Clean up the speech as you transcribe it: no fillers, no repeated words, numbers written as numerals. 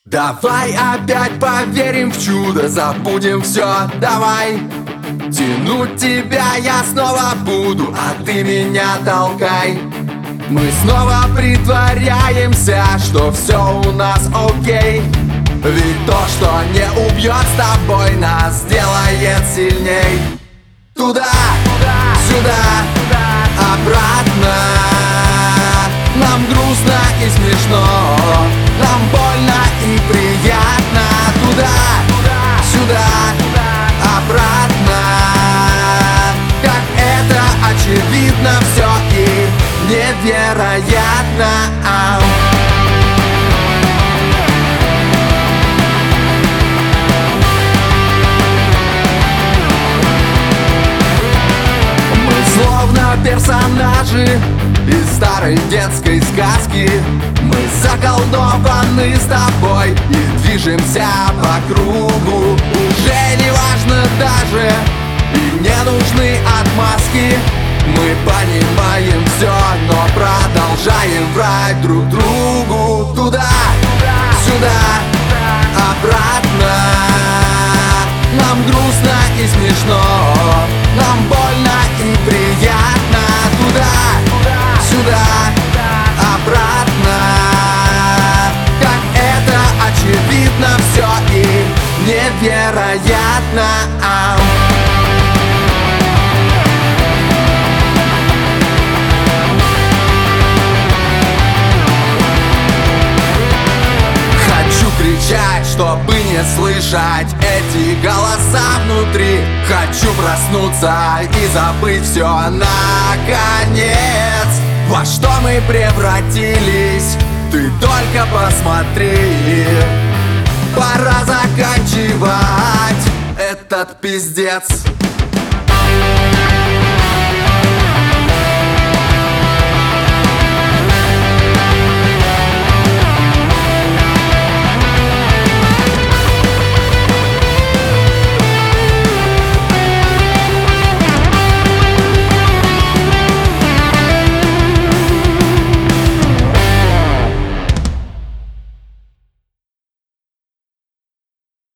Давай опять поверим в чудо, забудем все, давай. Тянуть тебя я снова буду, а ты меня толкай. Мы снова притворяемся, что все у нас окей. Ведь то, что не убьет с тобой, нас сделает сильней. Туда, сюда, обратно. Нам грустно и смешно, нам больно и приятно. Туда, сюда, обратно. Как это очевидно все и невероятно. Мы словно персонажи из старой детской сказки. Мы заколдованы с тобой и движемся по кругу. Уже не важно даже, и не нужны отмазки. Мы понимаем все, но продолжаем врать друг другу. Туда, сюда, обратно. Нам грустно и смешно, нам больно и приятно. Туда, сюда, обратно. Как это очевидно все и невероятно. Кричать, чтобы не слышать эти голоса внутри. Хочу проснуться и забыть все наконец. Во что мы превратились, ты только посмотри. Пора заканчивать этот пиздец.